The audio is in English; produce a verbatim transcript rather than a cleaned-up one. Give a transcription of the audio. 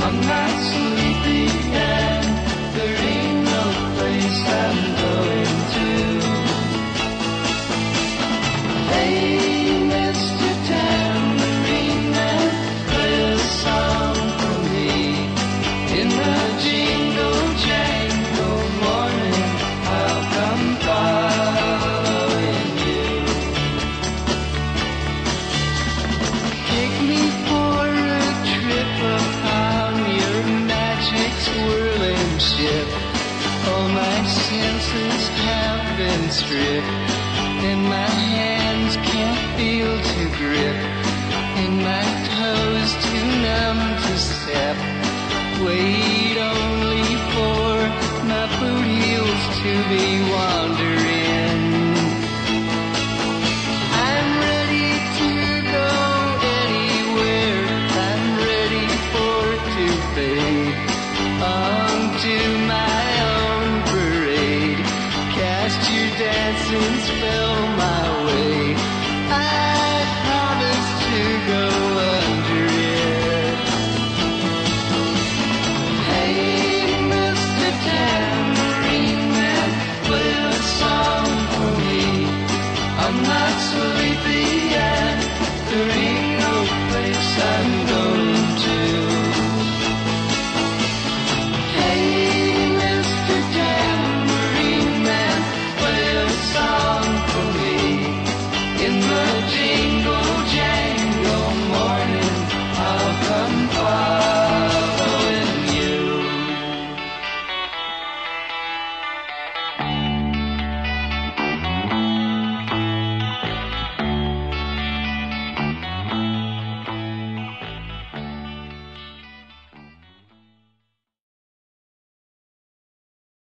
I'm not sleepy and there ain't no place I'm going to. Hey, Mister Tambourine Man, play a song for me. In the jingle jangle morning, I'll come following you. Take me for a trip upon your magic swirling ship. All my senses have been stripped, and my hands can't feel to grip, and my toes too numb to step. Wait